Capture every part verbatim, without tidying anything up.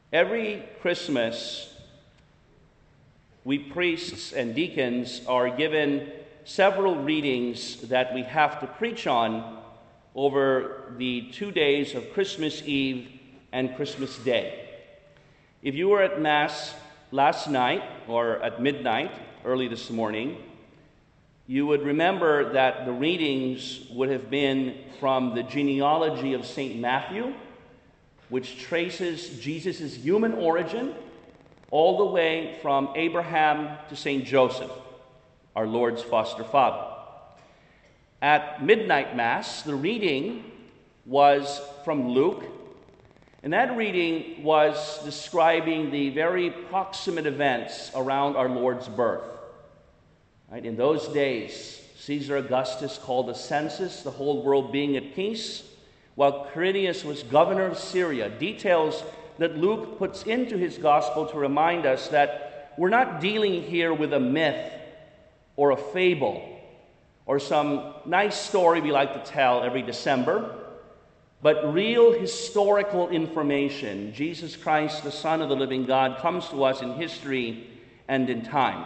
Every Christmas, we priests and deacons are given several readings that we have to preach on over the two days of Christmas Eve and Christmas Day. If you were at Mass last night or at midnight, early this morning, you would remember that the readings would have been from the genealogy of Saint Matthew, which traces Jesus' human origin all the way from Abraham to Saint Joseph, our Lord's foster father. At midnight Mass, the reading was from Luke, and that reading was describing the very proximate events around our Lord's birth. Right? In those days, Caesar Augustus called a census, the whole world being at peace, while Quirinius was governor of Syria. Details that Luke puts into his gospel to remind us that we're not dealing here with a myth or a fable or some nice story we like to tell every December, but real historical information. Jesus Christ, the Son of the living God, comes to us in history and in time.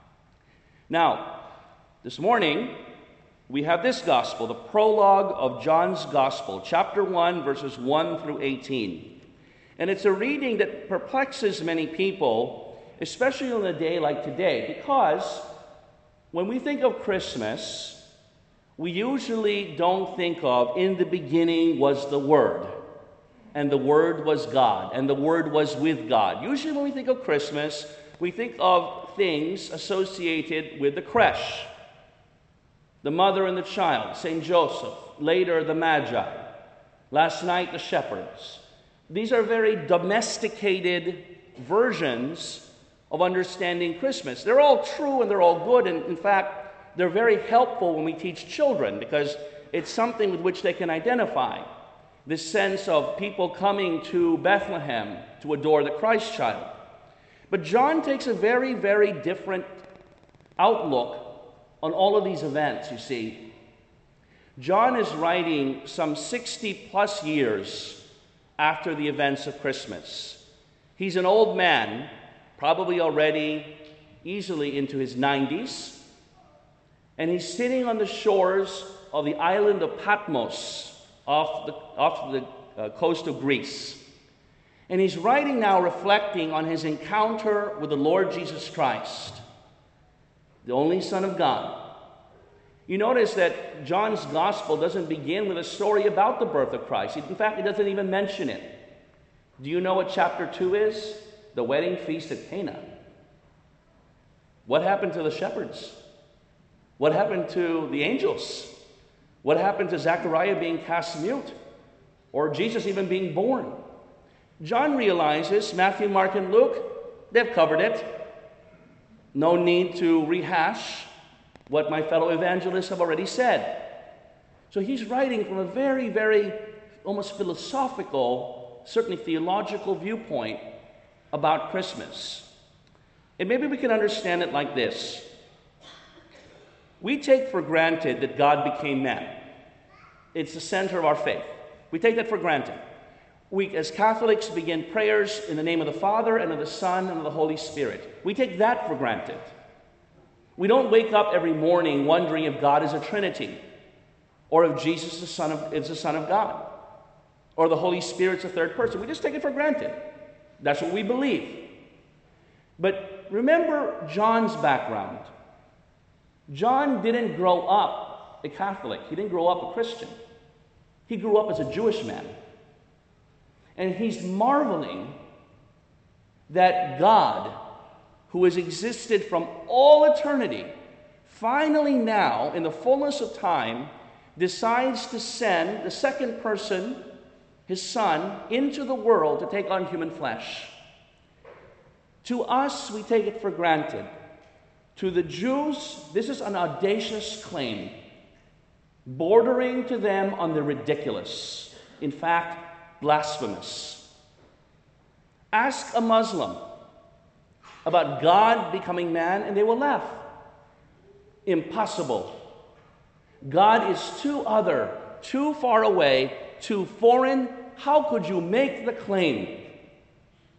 Now, this morning, we have this gospel, the prologue of John's gospel, chapter one, verses one through eighteen. And it's a reading that perplexes many people, especially on a day like today, because when we think of Christmas, we usually don't think of, in the beginning was the Word, and the Word was God, and the Word was with God. Usually when we think of Christmas, we think of things associated with the creche, the mother and the child, Saint Joseph, later the Magi, last night the shepherds. These are very domesticated versions of understanding Christmas. They're all true and they're all good, and in fact, they're very helpful when we teach children because it's something with which they can identify. This sense of people coming to Bethlehem to adore the Christ child. But John takes a very, very different outlook on all of these events, you see. John is writing some sixty plus years after the events of Christmas. He's an old man, probably already easily into his nineties, and he's sitting on the shores of the island of Patmos off the, off the uh, coast of Greece. And he's writing now reflecting on his encounter with the Lord Jesus Christ, the only Son of God. You notice that John's gospel doesn't begin with a story about the birth of Christ. In fact, it doesn't even mention it. Do you know what chapter two is? The wedding feast at Cana. What happened to the shepherds? What happened to the angels? What happened to Zechariah being cast mute? Or Jesus even being born? John realizes, Matthew, Mark, and Luke, they've covered it. No need to rehash what my fellow evangelists have already said. So he's writing from a very, very almost philosophical, certainly theological viewpoint about Christmas. And maybe we can understand it like this. We take for granted that God became man. It's the center of our faith. We take that for granted. We, as Catholics, begin prayers in the name of the Father and of the Son and of the Holy Spirit. We take that for granted. We don't wake up every morning wondering if God is a Trinity, or if Jesus is the Son of, is the Son of God, or the Holy Spirit's a third person. We just take it for granted. That's what we believe. But remember John's background. John didn't grow up a Catholic. He didn't grow up a Christian. He grew up as a Jewish man. And he's marveling that God, who has existed from all eternity, finally now, in the fullness of time, decides to send the second person, his Son, into the world to take on human flesh. To us, we take it for granted. To the Jews, this is an audacious claim, bordering to them on the ridiculous. In fact, blasphemous. Ask a Muslim about God becoming man, and they will laugh. Impossible. God is too other, too far away, too foreign. How could you make the claim?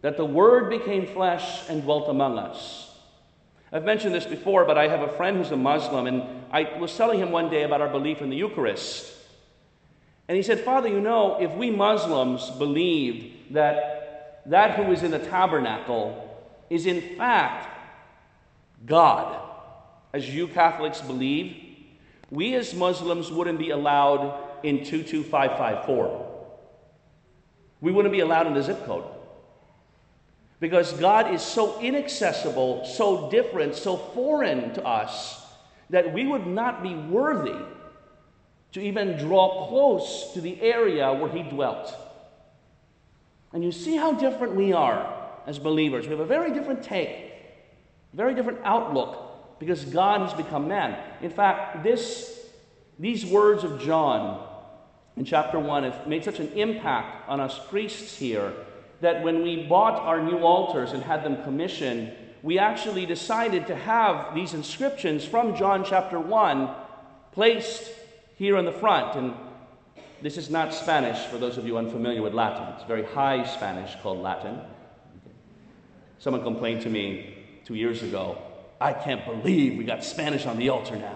that the Word became flesh and dwelt among us. I've mentioned this before, but I have a friend who's a Muslim, and I was telling him one day about our belief in the Eucharist. And he said, Father, you know, if we Muslims believed that that who is in the tabernacle is in fact God, as you Catholics believe, we as Muslims wouldn't be allowed in two two five five four. We wouldn't be allowed in the zip code. Because God is so inaccessible, so different, so foreign to us, that we would not be worthy to even draw close to the area where he dwelt. And you see how different we are as believers. We have a very different take, very different outlook, because God has become man. In fact, this, these words of John in chapter one have made such an impact on us priests here that when we bought our new altars and had them commissioned, we actually decided to have these inscriptions from John chapter one placed here in the front. And this is not Spanish, for those of you unfamiliar with Latin. It's very high Spanish called Latin. Someone complained to me two years ago, I can't believe we got Spanish on the altar now.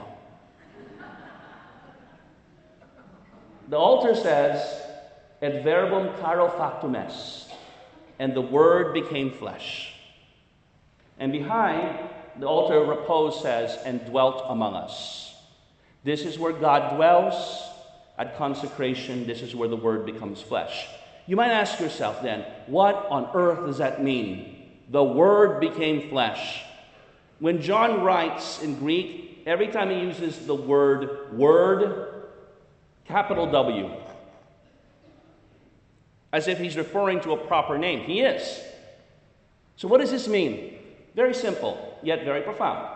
The altar says, Et verbum caro factum est, and the Word became flesh. And behind the altar repose says, and dwelt among us. This is where God dwells. At consecration, this is where the Word becomes flesh. You might ask yourself then, what on earth does that mean? The Word became flesh. When John writes in Greek, every time he uses the word word, capital W, as if he's referring to a proper name. He is. So what does this mean? Very simple, yet very profound.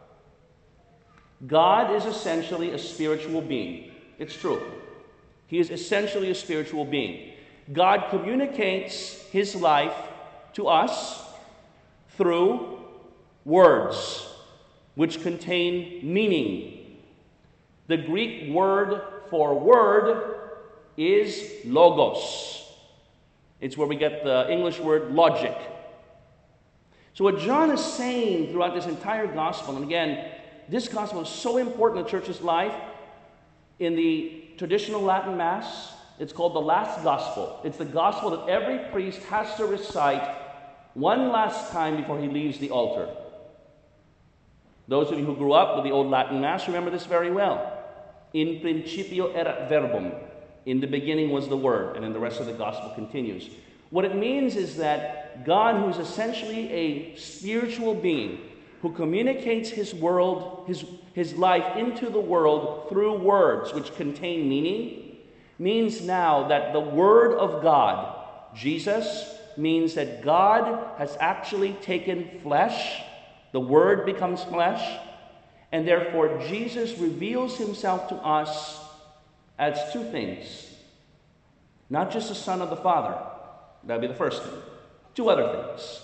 God is essentially a spiritual being. It's true. He is essentially a spiritual being. God communicates his life to us through words, which contain meaning. The Greek word for word is logos. It's where we get the English word logic. So what John is saying throughout this entire gospel, and again, this gospel is so important in the church's life. In the traditional Latin Mass, it's called the last gospel. It's the gospel that every priest has to recite one last time before he leaves the altar. Those of you who grew up with the old Latin Mass remember this very well. In principio erat verbum. In the beginning was the Word, and then the rest of the gospel continues. What it means is that God, who is essentially a spiritual being, who communicates his world, his, his life into the world through words which contain meaning, means now that the Word of God, Jesus, means that God has actually taken flesh. The Word becomes flesh, and therefore Jesus reveals himself to us as two things. Not just the Son of the Father. That would be the first thing. Two other things.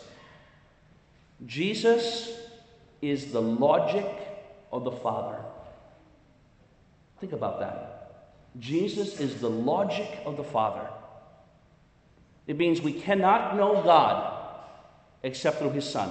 Jesus is the logic of the Father. Think about that. Jesus is the logic of the Father. It means we cannot know God except through his Son.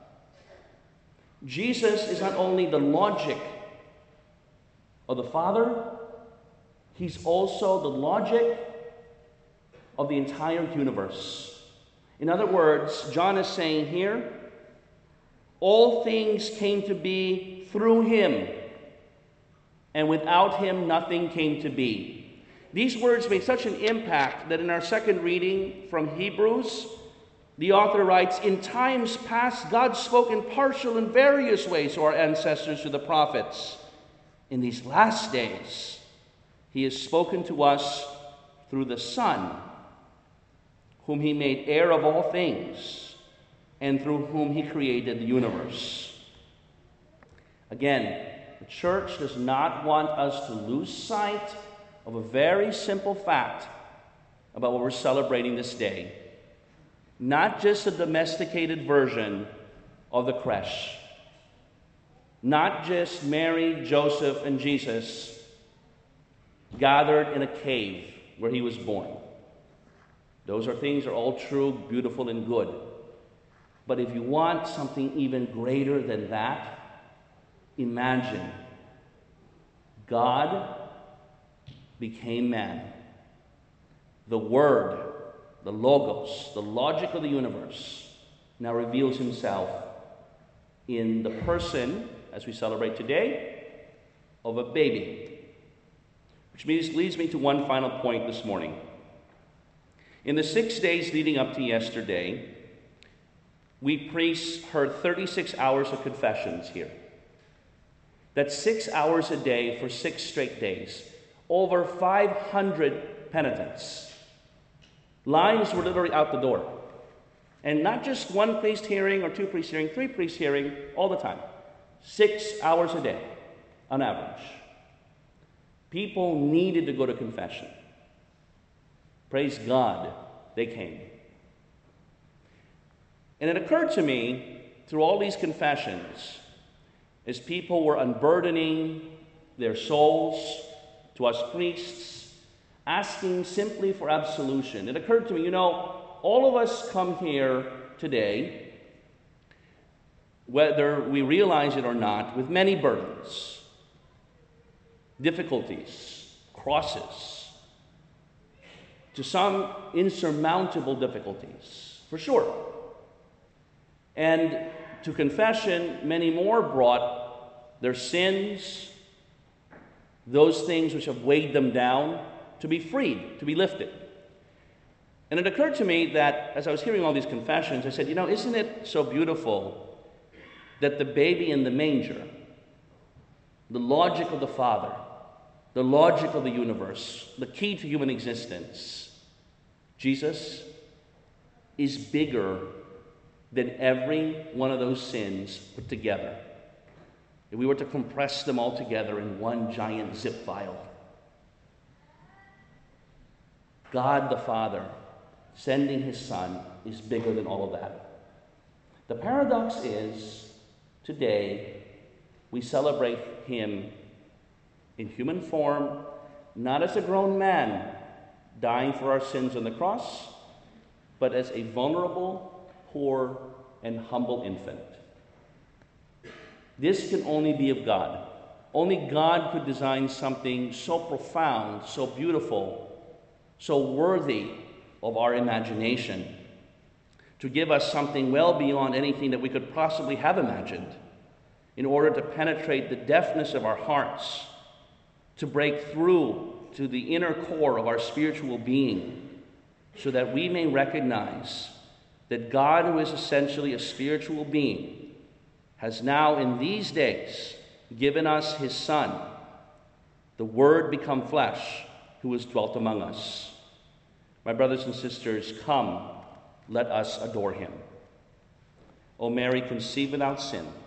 Jesus is not only the logic of the Father, he's also the logic of the entire universe. In other words, John is saying here, all things came to be through him, and without him nothing came to be. These words made such an impact that in our second reading from Hebrews, the author writes, in times past God spoke in partial and various ways to our ancestors, to the prophets. In these last days, he has spoken to us through the Son, whom he made heir of all things, and through whom he created the universe. Again, the church does not want us to lose sight of a very simple fact about what we're celebrating this day. Not just a domesticated version of the creche. Not just Mary, Joseph, and Jesus gathered in a cave where he was born. Those are things are all true, beautiful, and good. But if you want something even greater than that, imagine God became man. The Word, the Logos, the logic of the universe, now reveals himself in the person, as we celebrate today, of a baby. Which means, leads me to one final point this morning. In the six days leading up to yesterday, we priests heard thirty-six hours of confessions here. That's six hours a day for six straight days. Over five hundred penitents. Lines were literally out the door. And not just one priest hearing or two priests hearing, three priests hearing all the time. Six hours a day, on average. People needed to go to confession. Praise God, they came. And it occurred to me, through all these confessions, as people were unburdening their souls to us priests, asking simply for absolution, it occurred to me, you know, all of us come here today, whether we realize it or not, with many burdens, difficulties, crosses, to some insurmountable difficulties, for sure. And to confession, many more brought their sins, those things which have weighed them down, to be freed, to be lifted. And it occurred to me that as I was hearing all these confessions, I said, you know, isn't it so beautiful that the baby in the manger, the logic of the Father, the logic of the universe, the key to human existence, Jesus, is bigger than every one of those sins put together. If we were to compress them all together in one giant zip file. God the Father, sending his Son, is bigger than all of that. The paradox is, today, we celebrate him in human form, not as a grown man dying for our sins on the cross, but as a vulnerable, poor, and humble infant. This can only be of God. Only God could design something so profound, so beautiful, so worthy of our imagination, to give us something well beyond anything that we could possibly have imagined, in order to penetrate the depthness of our hearts, to break through to the inner core of our spiritual being, so that we may recognize that God, who is essentially a spiritual being, has now in these days given us his Son, the Word become flesh, who has dwelt among us. My brothers and sisters, come, let us adore him. O Mary, conceived without sin,